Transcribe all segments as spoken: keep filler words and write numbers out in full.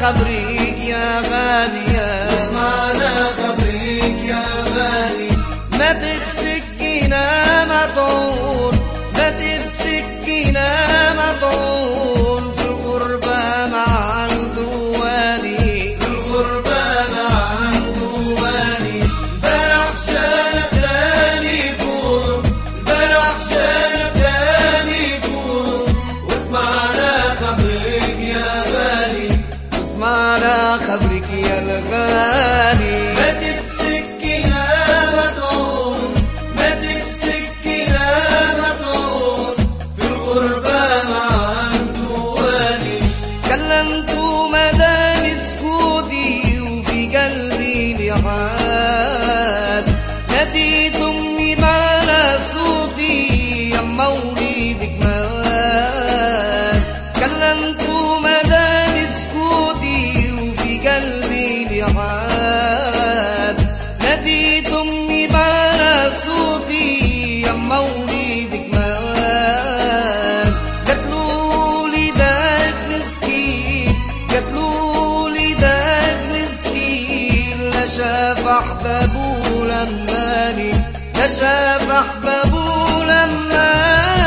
خبرك يا غالية، اسمعنا خبرك يا غالي. ماتت سكينة مطعون، ماتت سكينة مطعون في الغربة مع الدواني، في الغربة مع الدواني. برح شالك تاني فوق، برح شالك تاني فوق. واسمعنا خبرك يا غالي، اسمعنا خبرك يا الغالي. ماتت سكينة مطعون، ماتت سكينة مطعون في الغربة مع الدواني. كلمت مدام سكوتي وفي قلبي لعاب، ناديت امي على صوتي يما وليدك مات. كلمت مدام سكوتي وفي قلبي لعاب، ناديت امي على صوتي يما وليدك مات. قتلولي داك مسكين، قتلولي داك مسكين، لا شاف احبابه لماني، لا شاف احبابه لماني.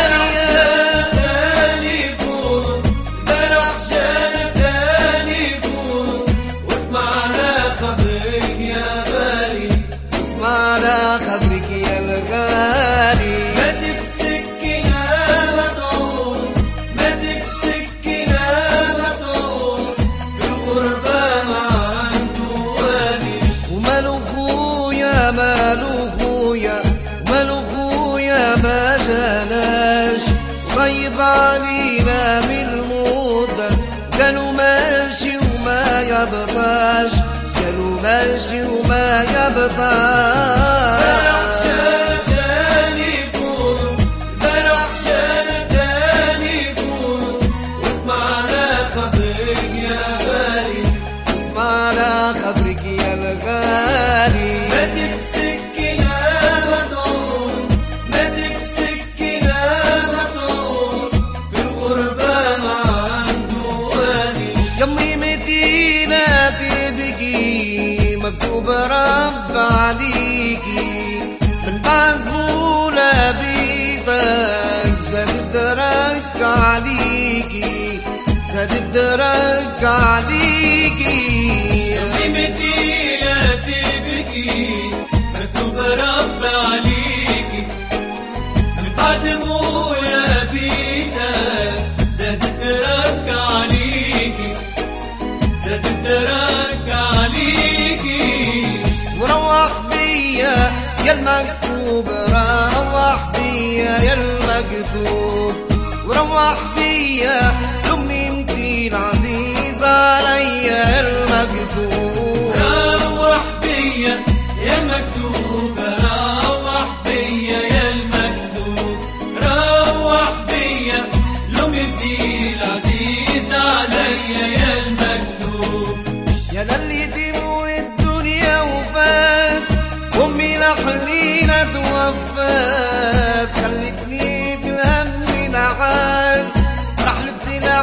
اسمعنا خبرك يا الغالي. ماتت سكينة مطعون، ماتت سكينة مطعون في الغربة مع الدواني. ومالو خويا مالو خويا مالو خويا ما جاناش، غيب علينا من المدة، قالوا ماشي وما يبطاش، قالوا ماشي وما يبطاش. برح شالك تاني فوق، برح شالك تاني فوق. واسمعنا خبرك يا غالي، اسمعنا خبرك يا الغالي. ماتت سكينة مطعون، ماتت سكينة مطعون في الغربة مع الدواني. يمي مدينة تبكي، مكتوب رب عليكي، من بعد مولى بيتك زاد الدرك عليكي، زاد الدرك عليكي. يمي مدينة تبكي، مكتوب رب عليكي، من بعد مولى بيتك زاد الدرك عليكي، زاد الدرك عليكي. وروح بيا يا المكتوب، روح بيا يا المكتوب، وروح بيا لأمي انتي العزيزة عليا يا المكتوب. روح بيا يا مكتوب، روح بيا يا المكتوب، روح بيا لأمي انتي العزيزة عليا يا المكتوب. يا للي تموي الدنيا وفات، أمي لحلينا توفات، خلتني في الهم نعان، رحلتنا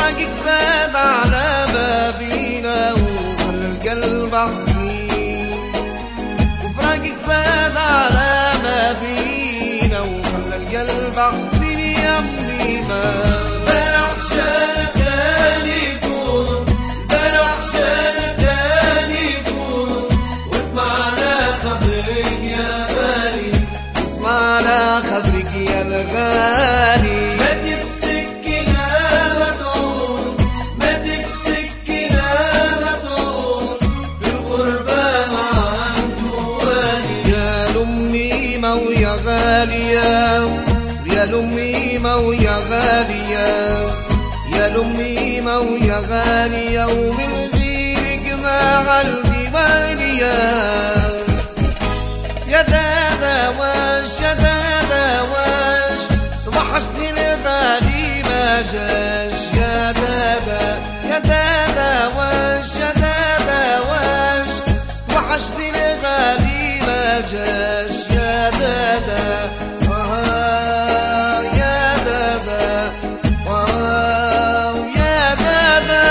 وفراقك زاد على بابينا وخلى القلب حزين، وفراقك زاد على بابينا وخلى القلب حزين يا أمي ما برح شلتاني فوق، برح شلتاني فوق، واسمعنا خبرك يا غالي، اسمعنا خبرك يا الغالي. ما تمسكنا مطعون، ما تمسكنا مطعون، في الغربة مع أمتواني. يا لأميمة ويا غالية، يا لأميمة ويا غالية، يا لأميمة ويا غالية، ومن غيرك ما قلبي مالية. يا دادا واش يا دادا واش وحشني الغالي ما جاش. يا دادا يا دادا واش يا دادا واش وحشني الغالي ما جاش. يا دادا آه يا دادا آه يا دادا.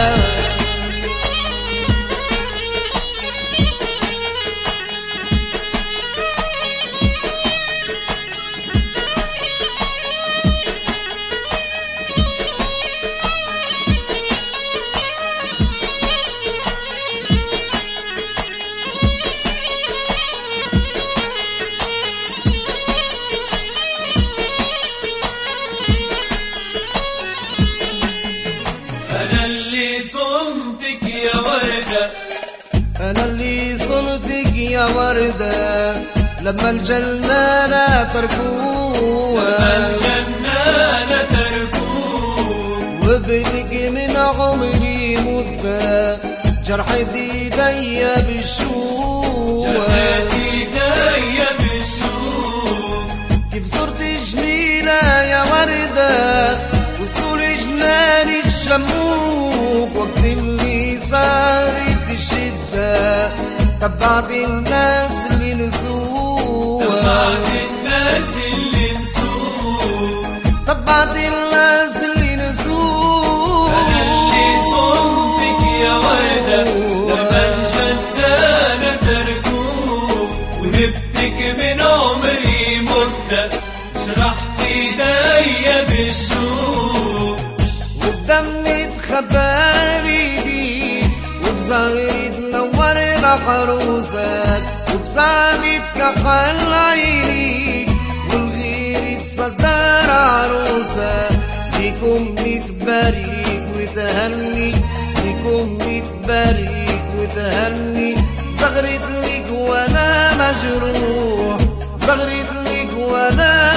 أنا اللي صنتك يا وردة لما الجنة تركوها، لما الجنة تركوها، وبدك من عمري مدة جرحت ايديا بالشوق، جرحت ايديا بالشوق. كيف صرت جميلة يا وردة وصول جنانك شموك، وقت اللي صارت الشدة تبعت الناس اللي نسوها، تبعت الناس اللي نسوها، تبعت الناس اللي نسوها. أنا اللي صنتك يا وردة لما الجنة تركوك، وهبتك من عمري مدة شرحت ايديا بالشوق، وبدمي اتخبالي دي وبظهري تنور محروسك، وبسعدي تكحل عينيك والغير تصدر عروسك. ليك أمي تبارك وتهني، ليك أمي تبارك وتهني، زغرت ليك وأنا مجروح، زغرت ليك وأنا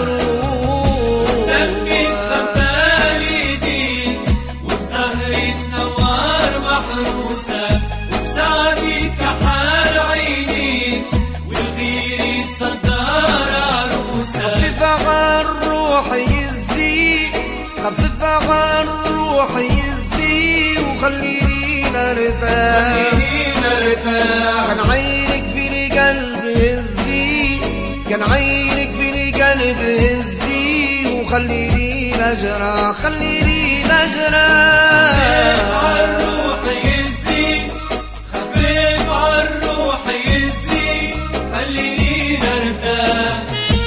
مجروح. دمي اتخبالي دي وبظهري تنور محروسة، وبسعدي كحال عينيك والغير يتصدر عروسة. خفف عن روحي يزي، خفف عن روحي يزي، وخليني ارتاح، خليني ارتاح. كان عينك في القلب هزي، كان عينك في القلب هزي، وخليني نجرح، خليني نجرح. خفيف عالروح يزي، خفيف عالروح يزي، خليني نرتاح.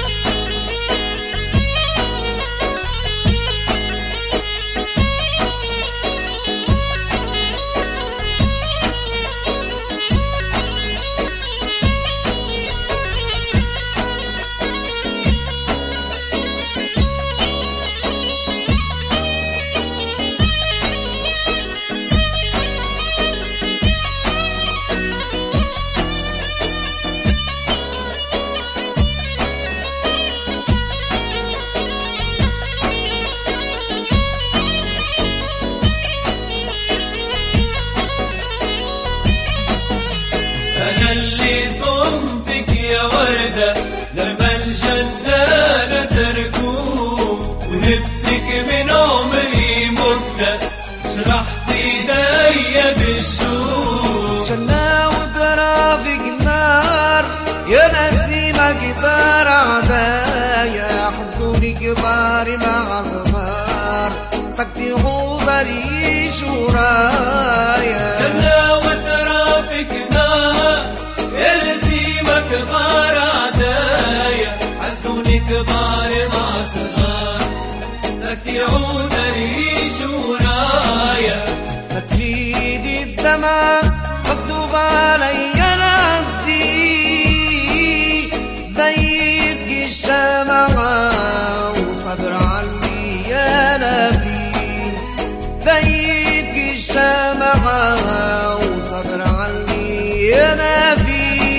وردة لما الجنة تركوه وهبتك من عمري مدة شرحت ايديا بالشوق جنة وترافق نار يا نسيمة كتار عدايا حصدوني كبار مع صغار طقتي عوضة تعيش ورايا. جنة وترافقناها يلزمك كبار عدايا، عزوني كبار مع صغار بدك تعود ريش ورايا. ما تريد الدمع مكتوب علي نهدي زي يبكي الشمعة وصبر عني أنا فيه، زي يبكي الشمعة وصبر عني أنا فيه.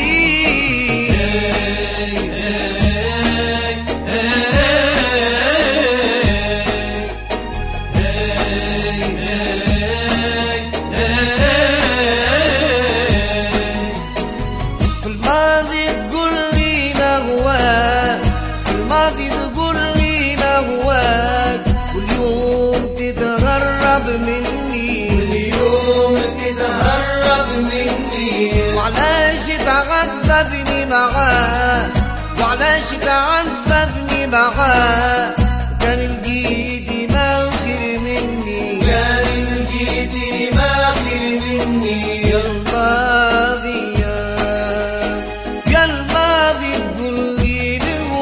في الماضي تقول لي نهواك، في الماضي تقول لي نهواك، واليوم تتهرب مني، اليوم تتهرب مني. وعلاش تعذبني معاك، وعلاش تعذبني معاك، كان لقيتي ماخر مني، كان لقيتي ماخر مني. يا الماضي يا يا الماضي تقول لي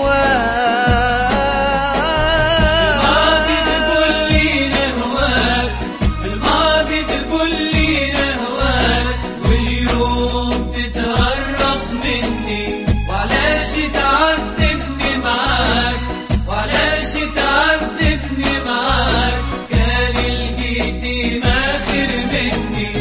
نهواك، الماضي تقول لي نهواك، الماضي تقول لي نهواك، واليوم تتهرب مني. وعلاش تعذبني معاك، وعلاش تعذبني معاك، كان لقيتي ماخر مني.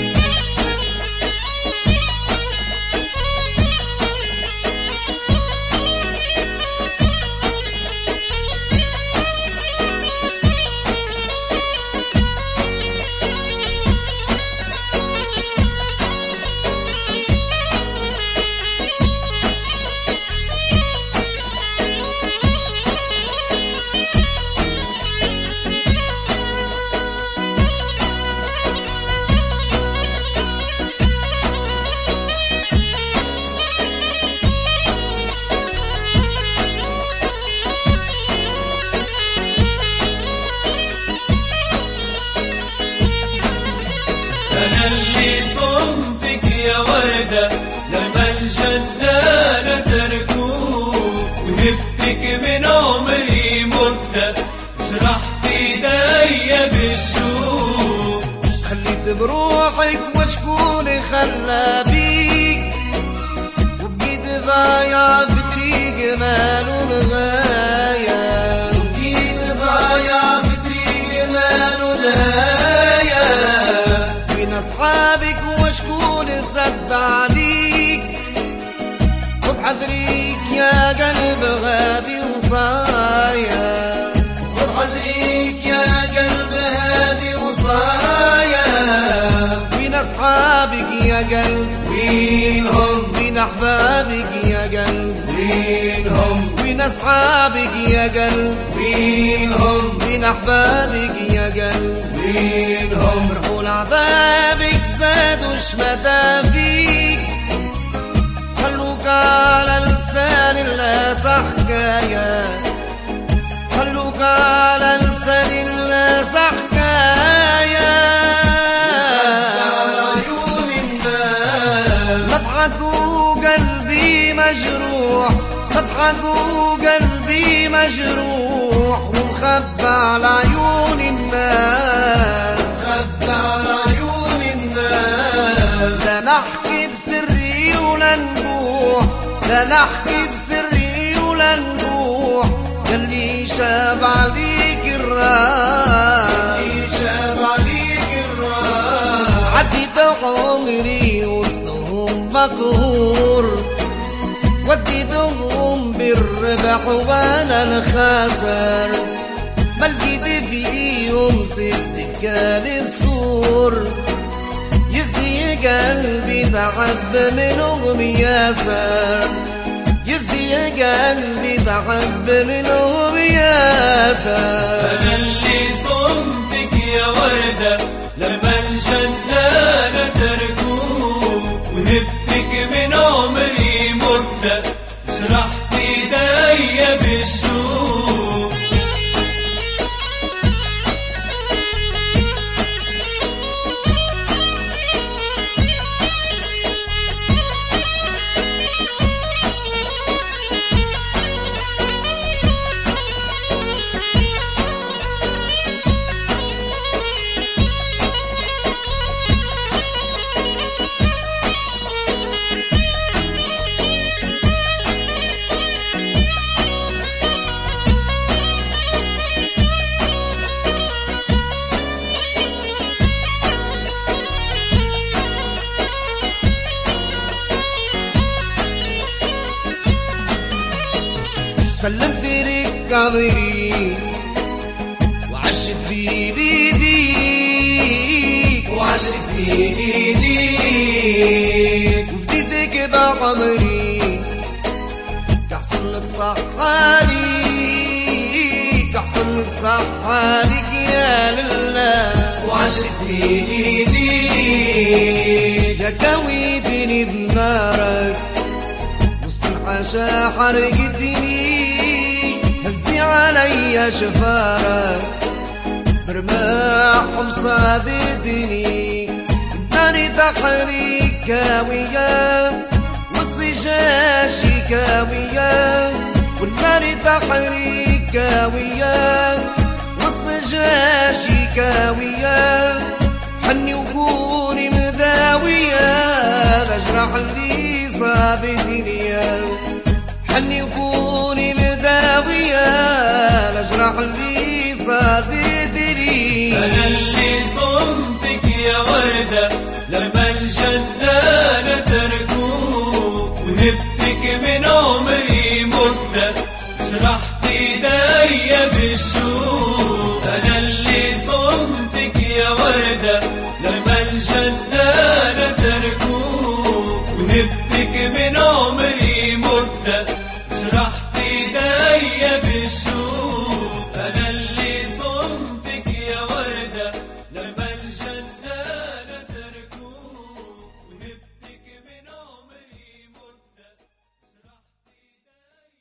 أنا اللي صمتك يا وردة لما الجنان تركوك، وهبتك من عمري مدة شرحت ايديا بالشوق. خليت بروحك وشكون خلى بيك، وبقيت ضايع في طريق مالو نغاية، وبقيت ضايع في طريق مالو نهاية. بين أصحابك وشكون سد عليك، خذ حذريك يا قلب غادي وصايا، خذ حذريك يا قلب هادي وصايا. بين أصحابك يا قلب وينهم بين أحبابك يا قلب وينهم بين أصحابك يا قلب وينهم بين أحبابك يا قلب وينهم. فرحوا لعذابك زادوا شمتا فيك، خلوك على لسان الناس حكاية، خلوك على لسان الناس حكاية. على عيون الناس مضحكوا قلبي مجروح، مضحكوا قلبي مجروح، ومخبى على عيون الناس، خبى على عيون الناس. لا نحكي بسري ولا نبوح، لا نحكي بسري ولا نبوح، يلي شاب عليك الراس، شاب عليك الراس. عديت عمري وسطهم مقهور، وديتهم بالربح وانا الخاسر، ما لقيت فيهم ست كان السور، يزي قلبي تعب منهم ياسر، يزي قلبي تعب منهم ياسر. أنا اللي صمتك يا وردة لما الجنان تركوك، وهبتك من عمري مدة شرحت ايديا بالشوق. سلمت لك عمري وعشت بيديك وعشت بيديك وفديتك بعمري كحسن تصحالي كحسن تصحالك يا لله وعشت بيديك يا كويتني بنارك وسط الحشا حرقتني هزي علي شفارك برماح مصادتني ناري تحريك كاوية وسط جاشي كاوية والنار تحريك كاوية وسط جاشي كاوية حني وكوني مداوية لجرح اللي صاب دنيا حني وكوني مداوية لجرح اللي صاب دنيا أنا اللي صمتك يا وردة لما الجنة تركوك وهبتك من عمري مدة شرحت ايديا بالشوق أنا اللي صمتك يا وردة لما الجنة تركوك وهبتك من عمري مدة